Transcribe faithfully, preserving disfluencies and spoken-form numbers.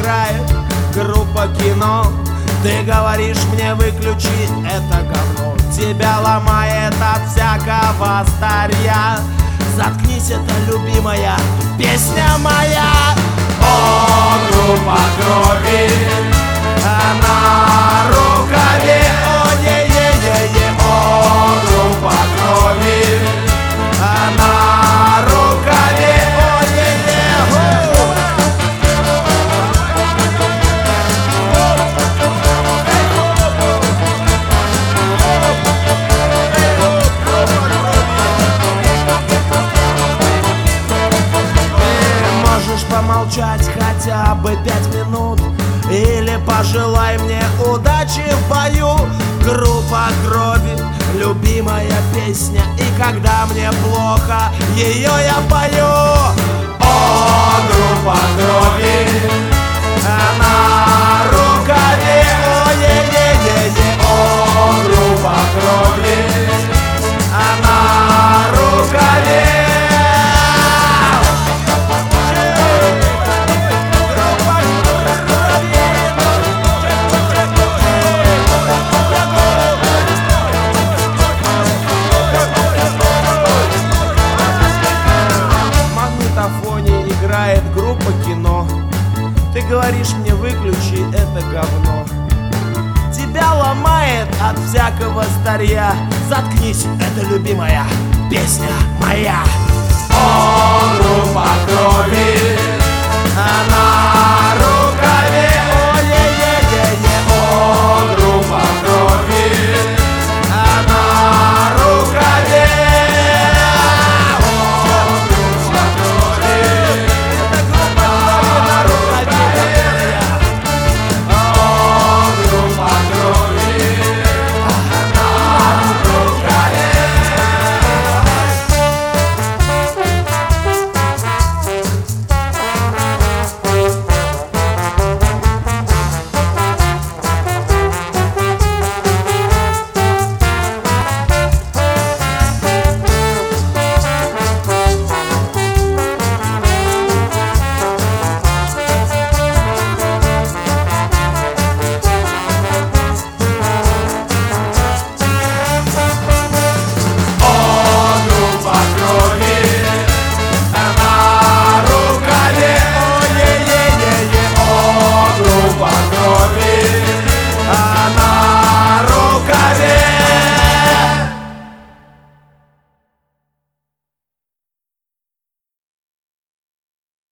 играет группа кино. Ты говоришь мне выключи это говно, тебя ломает от всякого старья. Заткнись, это любимая песня моя. О, группа крови, на рукаве, о, е-е-е-е. О, группа крови, на рукаве, о, е-е-е. Помолчать хотя бы пять минут или пожелай мне удачи в бою. Группа крови, любимая песня, и когда мне плохо, ее я пою. О, группа крови, на рукаве, о, е-е-е-е. О, группа крови, на рукаве. Играет группа кино. Ты говоришь мне выключи это говно, тебя ломает от всякого старья. Заткнись, это любимая песня моя. О, группа крови,